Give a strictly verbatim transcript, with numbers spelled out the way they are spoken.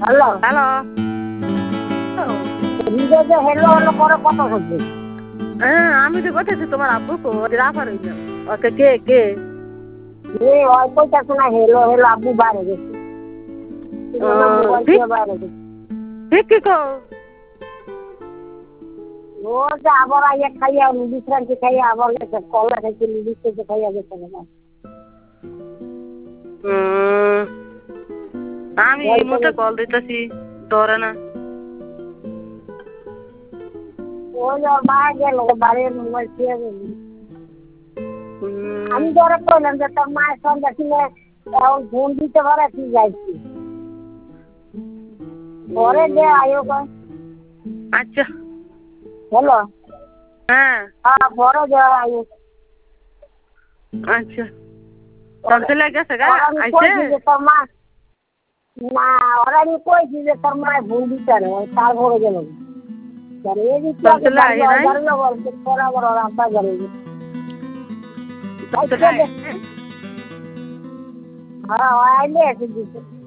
Hello hello হৃদয় hello hello করে কত হচ্ছে? হ্যাঁ আমি তো বলতেছি তোমার আব্বু কো রাফার হইল ওকে কে কে এ ওই কইতাছে না হেলো হেলো আব্বু বাইরে গেছে। ও মোবাইল ঠিক দিয়ে বাইরে গেছে। ঠিক কি কো ও যে আবার আইয়া খাইয়া বিশ্রান্তি খাইয়া আবার গেছে কলা খাইছে বিশ্রান্তি খাইয়া গেছে না। হুম, আমি এই মুহূর্তে কল দিতেছি ধরে না। ওই ওর মা গেল বাড়ির মোবাইল খেয়ে গেল। হুম, আমি ধরে কইলাম যে তোর মায়ের সঙ্গে ছিল এখন ফোন দিতে পারে তুই যাইছি ঘরে দে আয়ো কয় আচ্ছা হ্যালো হ্যাঁ হ্যাঁ ঘরে দে আয়ো আচ্ছা তোর ছেলে গেছে গা ওরা আমি আইছে কইছি যে তোর মা না ওরা আমি কইছি যে তোর মায়ের ফোন দিতে না তারপরে গেল এই দিচ্ছি তোর আগে ছেলে বাড়ি আহে নাই গাড়ি বলছে পরে আবার ওরা আব্বা গেল তোর ছেলে আহে নাই? হ্যাঁ আইলে এসে দিচ্ছে